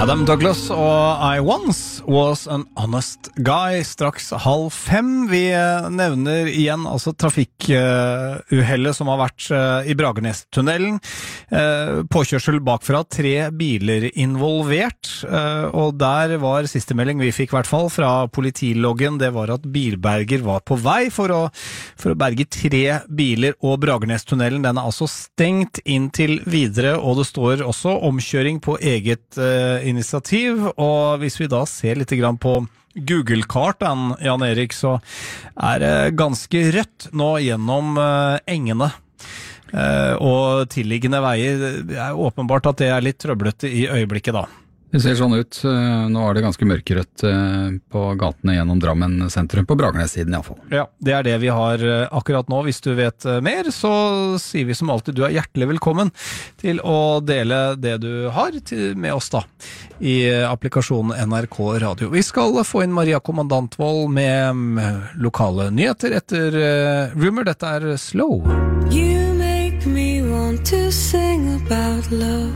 Adam Douglas og I Once Was an Honest Guy, straks 4:30. Vi nevner igjen altså trafikkuhellet som har vært i Bragernestunnelen. Påkjørsel bakfra, 3 biler involvert, og der var siste melding vi fikk i hvert fall fra politiloggen, det var at bilberger var på vei for å berge 3 biler, og Bragernestunnelen den er altså stengt inntil videre, og det står også omkjøring på eget initiativ, og hvis vi da ser litt grann på Google-karten, Jan Erik, så er det ganske rødt nå gjennom engene og tilliggende veier. Det er åpenbart at det er litt trøblete i øyeblikket da. Det ser sånn ut. Nå er det ganske mørkerødt på gatene gjennom Drammen sentrum, på Bragernes-siden i alle fall. Ja, det er det vi har akkurat nå. Hvis du vet mer, så sier vi som alltid, du er hjertelig velkommen til å dele det du har med oss da, i applikasjonen NRK Radio. Vi skal få inn Maria Kommandantvold med lokale nyheter etter Rumor. Dette er Slow. You make me want to sing about love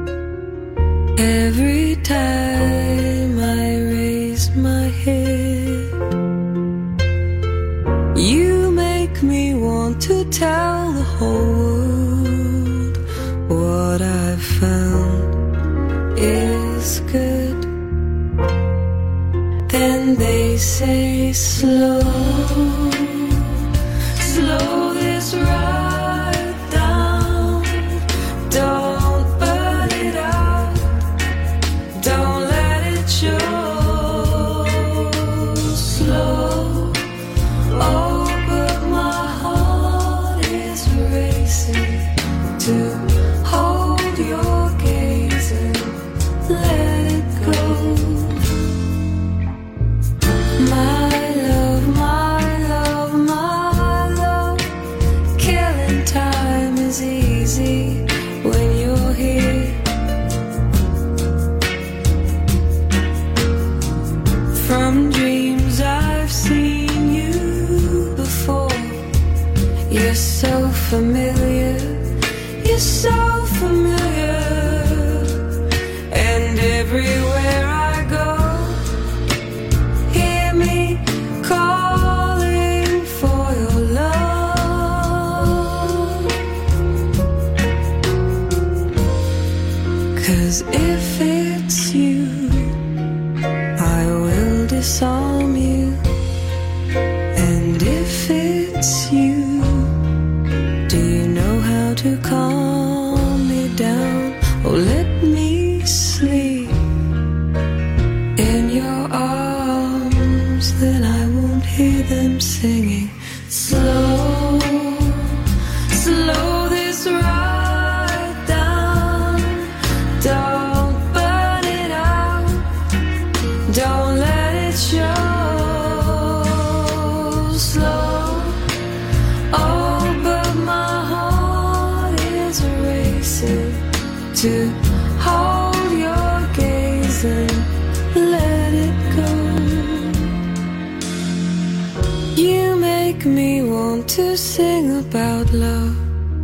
Every time I raise my head You make me want to tell the whole world What I've found is good Then they say slow, slow this ride down Don't burn it out Don't let it show slow Oh, but my heart is racing To hold your gaze and let it go My love, my love, my love Killing time is easy when you're here From dreams I've seen you before You're so familiar You're so familiar And everywhere I go Hear me calling for your love 'Cause if it's you I will disarm you And if it's you Do you know how to calm me down Or let me sleep In your arms Then I won't hear them singing Slow, slow this ride down Don't burn it out Don't let it show slow Oh, but my heart is racing To hold your gaze and let it go You make me want to sing about love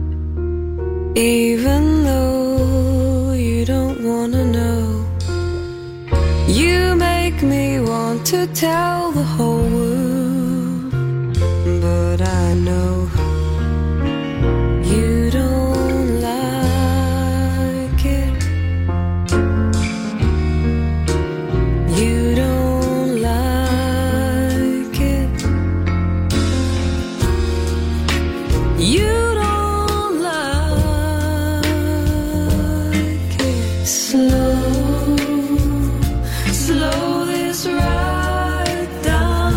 Even though you don't wanna know You make me want to tell the whole world But I know you don't like it You don't like it You don't like it Slow, slow this ride down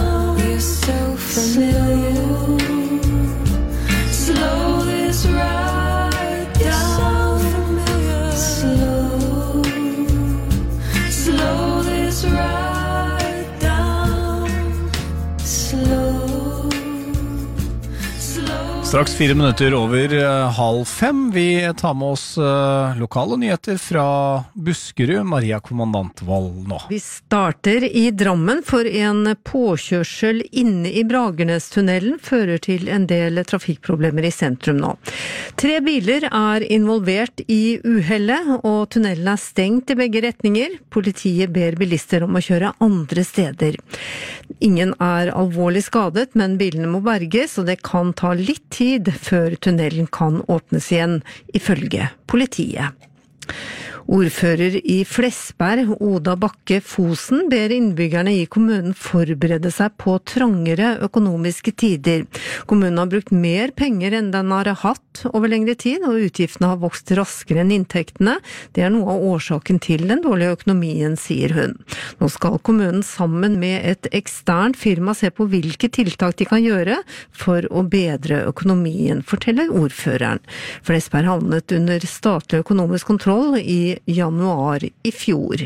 Straks 4 minutter over 4:30. Vi tar med oss lokale nyheter fra Buskerud. Maria Kommandantvold nå. Vi starter i Drammen, for en påkjørsel inne i Bragernestunnelen fører til en del trafikkproblemer i sentrum nå. 3 biler er involvert i uhellet, og tunnelen er stengt i begge retninger. Politiet ber bilister om å kjøre andre steder. Ingen er alvorlig skadet, men bilene må berges, og det kan ta litt tid før tunnelen kan åpnes igjen, ifølge politiet. Ordfører i Flesberg, Oda Bakke Fosen, ber innbyggerne i kommunen forberede seg på trangere økonomiske tider. Kommunen har brukt mer penger enn den har hatt over lengre tid, og utgiftene har vokst raskere enn inntektene. Det er noe av årsaken til den dårlige økonomien, sier hun. Nå skal kommunen sammen med et eksternt firma se på hvilke tiltak de kan gjøre for å bedre økonomien, forteller ordføreren. Flesberg havnet under statlig økonomisk kontroll i januar i fjor.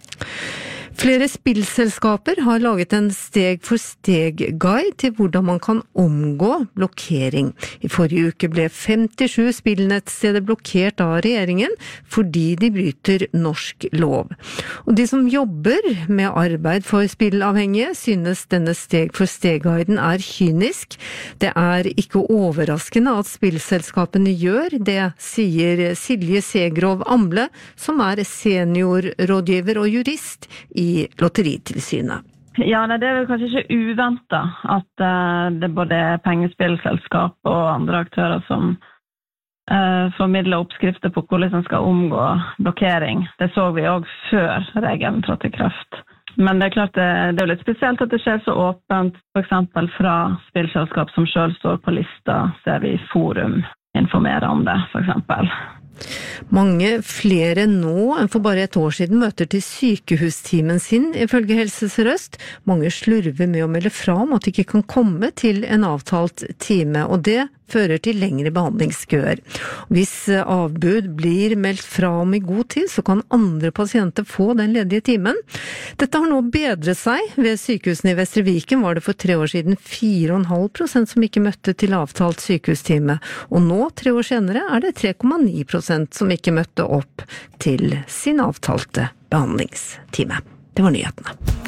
Flere spillselskaper har laget en steg-for-steg-guide til hvordan man kan omgå blokkering. I forrige uke ble 57 spillnettsteder blokkert av regjeringen fordi de bryter norsk lov. Og de som jobber med arbeid for spillavhengige synes denne steg-for-steg-guiden er kynisk. Det er ikke overraskende at spillselskapene gjør det, sier Silje Segrov Amble, som er seniorrådgiver og jurist i Lotteritilsynet. Ja, det er vel kanskje ikke uventet at det både er pengespillselskap og andre aktører som formidler oppskrifter på hvordan man skal omgå blokkering. Det så vi også før regelen trådte i kraft. Men det er klart det er litt spesielt at det skjer så åpent, for eksempel fra spillselskap som selv står på lista, ser vi Forum informere om det, for eksempel. Mange flere nå enn for bare et år siden møter til sykehustimen sin, ifølge Helse Sør-Øst. Mange slurver med å melde fra om at de ikke kan komme til en avtalt time, og det fører til lengre behandlingskøer. Hvis avbud blir meldt fra om i god tid, så kan andre pasienter få den ledige timen. Dette har nå bedret seg. Ved sykehusene i Vestre Viken var det for 3 år siden 4,5% som ikke møtte til avtalt sykehustime, og nå, 3 år senere, er det 3,9% som ikke møtte opp til sin avtalte behandlingstime. Det var nyhetene.